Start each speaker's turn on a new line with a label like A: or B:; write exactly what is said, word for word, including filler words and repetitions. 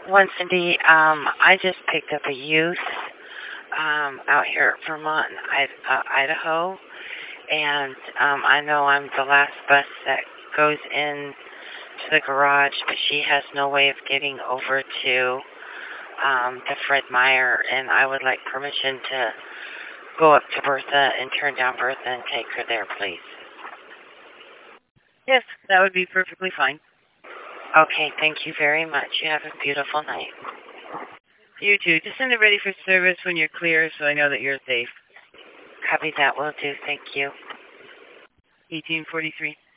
A: One Cindy, um, I just picked up a youth um, out here at Vermont and I- uh, Idaho, and um, I know I'm the last bus that goes in to the garage, but she has no way of getting over to um, to Fred Meyer, and I would like permission to go up to Bertha and turn down Bertha and take her there, please.
B: Yes, that would be perfectly fine.
A: Okay, thank you very much. You have a beautiful night.
B: You too. Just send it ready for service when you're clear so I know that you're safe.
A: Copy that, will do. Thank you.
B: eighteen forty-three.